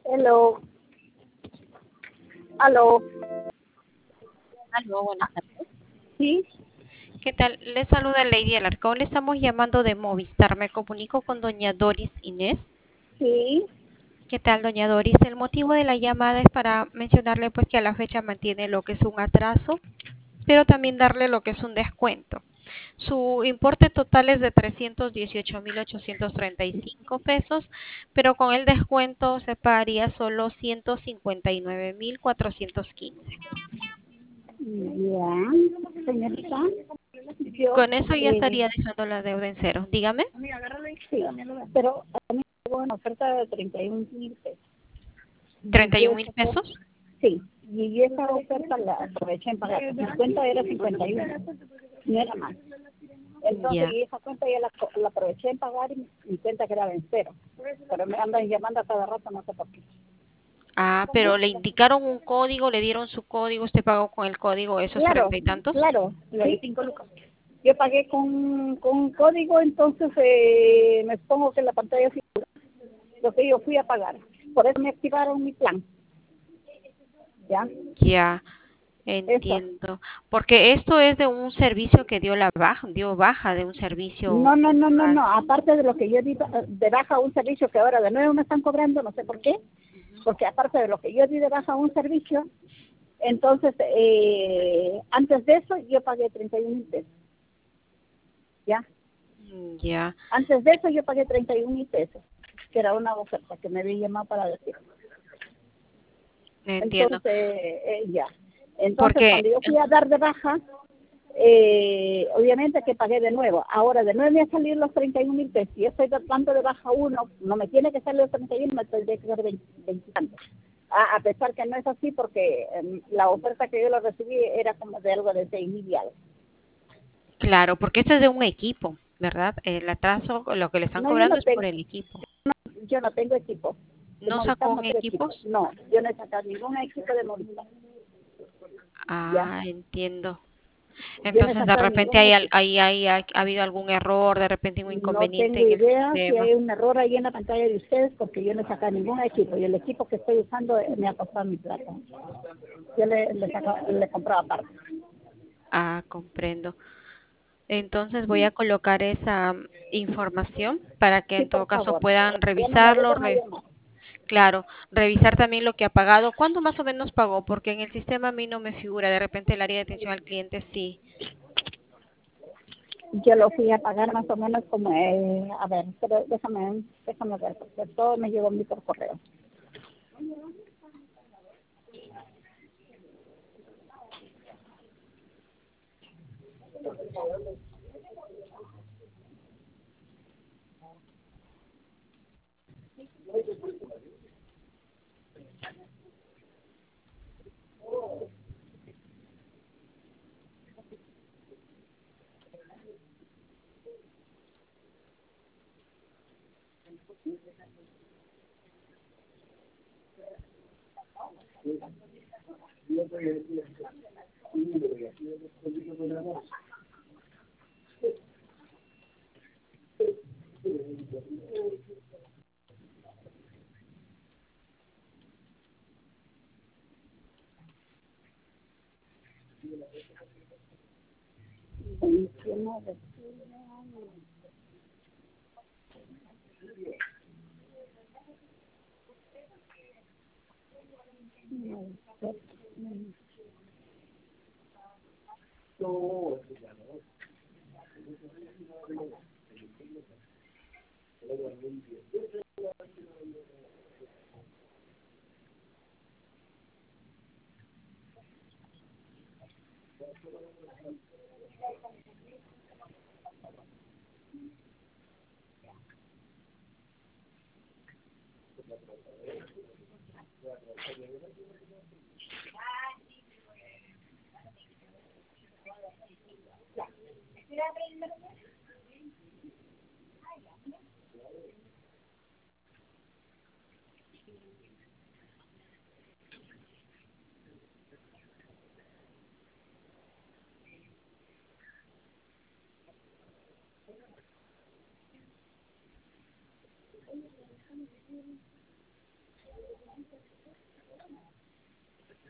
Hello. Aló. Aló, buenas tardes. Sí, ¿Qué tal? Le saluda Lady Alarcón. Le estamos llamando de Movistar. Me comunico con doña Doris Inés. sí. ¿Qué tal, doña Doris? El motivo de la llamada es para mencionarle pues que a la fecha mantiene lo que es un atraso, pero también darle lo que es un descuento. Su importe total es de 318.835 pesos, pero con el descuento se pagaría solo 159.415. Ya, señorita. Yo, Con eso ya estaría dejando la deuda en cero. Dígame. sí, pero a mí me llegó una oferta de 31.000 pesos. Y yo 31.000 esa pesos. sí, y esa oferta la aproveché en pagar. Mi cuenta era 51, no era más. Entonces, Ya. y esa cuenta ya la aproveché en pagar y mi cuenta quedaba en cero. Pero me andan llamando a cada rato, no sé por qué. Ah, pero le indicaron un código, le dieron su código, usted pagó con el código esos Claro, 30 y tantos. claro, sí. 5 lucas. Yo pagué con código, entonces me pongo que en la pantalla figura lo que yo fui a pagar. Por eso me activaron mi plan, ¿ya? Ya, Eso. entiendo. Porque esto es de un servicio que dio baja de un servicio. No, no, no, no, no. Aparte de lo que yo di de baja a un servicio que ahora de nuevo me están cobrando, no sé por qué, porque aparte de lo que yo di de baja a un servicio, entonces antes de eso yo pagué 31.000 pesos, ¿ya? Ya, Antes de eso yo pagué 31.000 pesos, que era una oferta que me había llamado para decir. entiendo. Entonces, ya. Entonces, Porque, cuando yo fui a dar de baja, obviamente que pagué de nuevo. Ahora, de nuevo me han salido los 31.000 pesos. Y yo estoy dando de baja uno, no me tiene que salir los 31, me tendría que dar 20 tantos. A pesar que no es así, porque la oferta que yo lo recibí era como de algo de 6.000 y algo. claro, porque esto es de un equipo, ¿verdad? El atraso, lo que le están No, yo cobrando no es por tengo, el equipo. yo no tengo equipo. De ¿No Movistar sacó no un tengo equipo. equipos? No, yo no he sacado ningún equipo de Movistar. Ya. Ah, entiendo. Yo no he Entonces, de sacado repente ningún equipo. ha habido algún error, de repente un No inconveniente tengo en el idea si sistema. hay un error ahí en la pantalla de ustedes porque yo no he sacado ningún equipo y el equipo que estoy usando me ha costado mi plata. Yo le compraba aparte. Ah, comprendo. Entonces voy a colocar esa información para que Sí, en todo por caso favor. puedan Ya no me revisarlo. vuelvan a llamar. Claro, revisar también lo que ha pagado. ¿Cuánto más o menos pagó? Porque en el sistema a mí no me figura. De repente el área de atención al cliente sí. Yo lo fui a pagar más o menos como, a ver, pero déjame ver, porque todo me llegó a mí por correo.